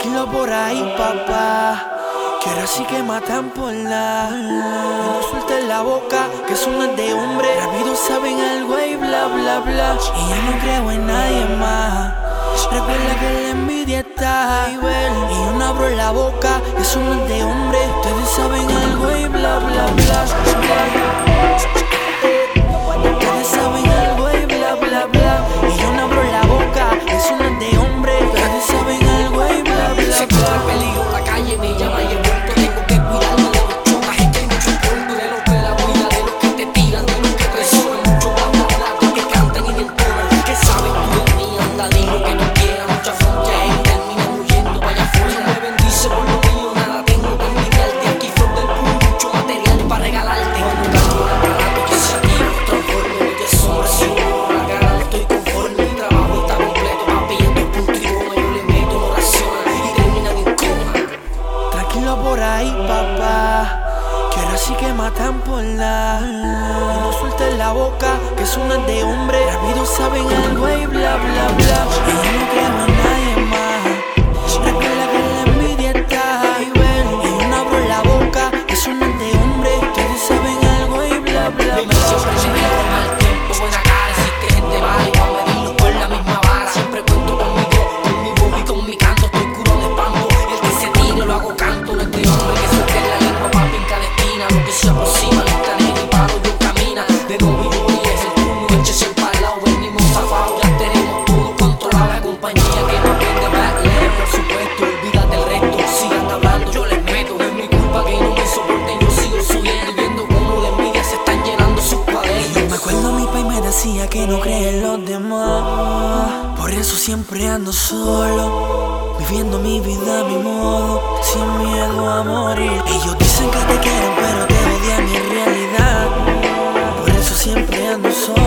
Tranquilo por ahí, papá, que ahora sí que matan por la. No sueltes la boca, que eso no es de hombre. Rápido saben algo y bla bla bla. Y yo no creo en nadie más. Recuerda que la envidia está y yo no abro la boca, que eso no es de hombre. Ustedes saben algo y bla bla bla. Ustedes saben algo y bla bla bla. Y yo no abro la boca, que eso no es de hombre. Ustedes saben algo y bla bla Se bla. corre el peligro, la calle me llama y el muerto. Tengo que cuidarme de los chocajes, que hay mucho polvo, de los que la cuida, de los que te tiran, de los que traicionan. Mucho bla bla bla, de los que cantan y me entonan. Que saben tú de mí, anda, di lo que tú quieras. Mucha frontera y terminan huyendo para allá afuera. Me bendice por lo mío, nada tengo que envidiarte. Aquí flor del pool, mucho material para regalarte. Cuando canto la parada, yo se tiro, transformo mi tesoro. Si uno la cara, no estoy conforme. Mi trabajo está completo, papi, esto es punto y goma. Yo le meto en oración y terminan en coma. Tranquilo por ahí, papá, que ahora sí que matan por la. No sueltes la boca, que eso no es de hombre. Rápido saben algo y bla bla bla. Y yo no creo en nadie más. Recuerda que la envidia está y yo no abro la boca, que eso no es de hombre. Ustedes saben algo y bla bla Mi bla. misión presidió por mal tiempo, buena cara, existe gente mala y pa' medirlo por la misma vara. Siempre cuento con mi voz y con mi canto, estoy curado de espanto. El que se tire lo hago canto, no es de hombre que suelte la lengua, papi, en cada esquina. Lo que se aproxima, no está en mi palo, yo camina. De nuevo y yo es el turno, échese el palao, venimos zafados, ya tenemos todo controlado. La compañía que nos vende backlash, por supuesto, olvídate el resto. Sigan hablando, yo les meto, no es mi culpa que no me soporten, yo sigo subiendo y viendo cómo de envidia se están llenando sus cuadernos. Me acuerdo mi pai me decía que no cree en los demás. Por eso siempre ando solo, viviendo mi vida a mi modo, sin miedo a morir. Ellos dicen que te quieren pero te odian mi realidad. Por eso siempre ando solo.